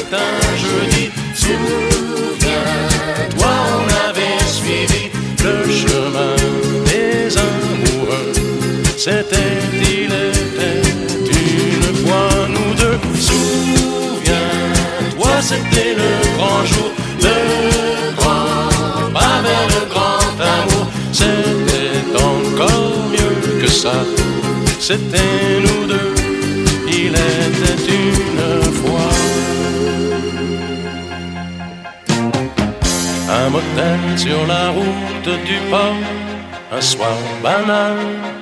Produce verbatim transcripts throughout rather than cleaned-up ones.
c'était un jeudi. Souviens-toi, on avait suivi le chemin des amoureux. C'était, il était une fois nous deux. Souviens-toi, c'était le grand jour, le grand pas vers le grand amour. C'était encore mieux que ça. C'était nous deux, il était une fois. Un motel sur la route du port, un soir banal.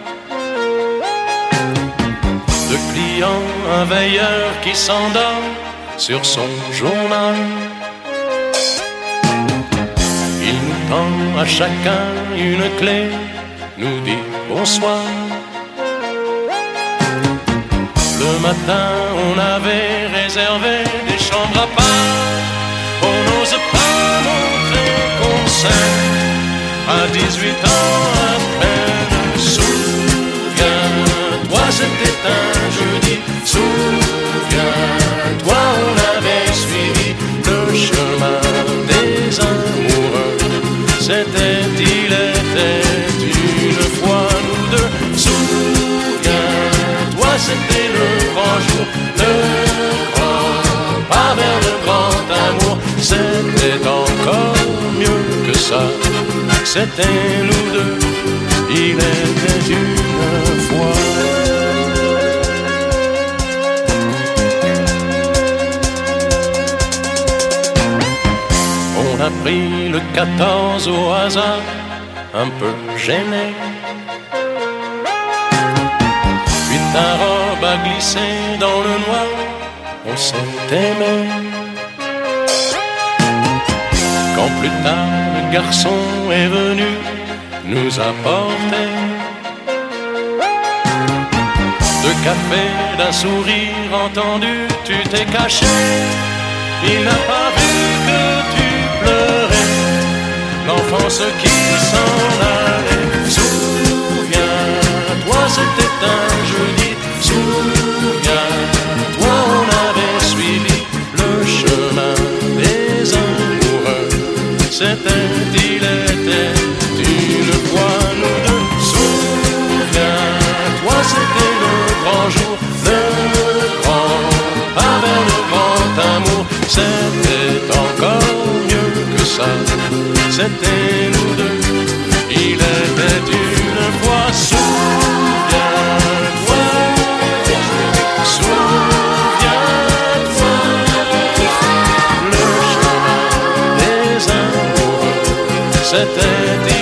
Deux clients, un veilleur qui s'endort sur son journal. Il nous tend à chacun une clé, nous dit bonsoir. Le matin, on avait réservé des chambres à part. On n'ose pas montrer qu'on s'aime à dix-huit ans à peine. Souviens-toi, c'était un jeudi. Souviens-toi, on avait suivi le chemin des amoureux. C'était, il était une fois nous deux. Souviens-toi, c'était le grand jour, le grand pas vers le grand amour. C'était encore mieux que ça. C'était nous deux, il était une fois. On a pris le quatorze au hasard, un peu gêné. Puis ta robe a glissé dans le noir, on s'est aimé. Quand plus tard le garçon est venu nous apporter deux cafés, d'un sourire entendu, tu t'es caché. Il n'a pas vu que tu pleurais, l'enfance qui s'en allait. Souviens-toi, c'était un jeudi. Souviens-toi, on avait suivi le chemin des amoureux. C'était, il était une fois nous deux. Souviens-toi, c'était le grand jour, le grand pas vers le grand amour. C'était encore mieux que ça. C'était nous deux, il était une fois. Souviens-toi, souviens-toi, le chemin des amoureux. C'était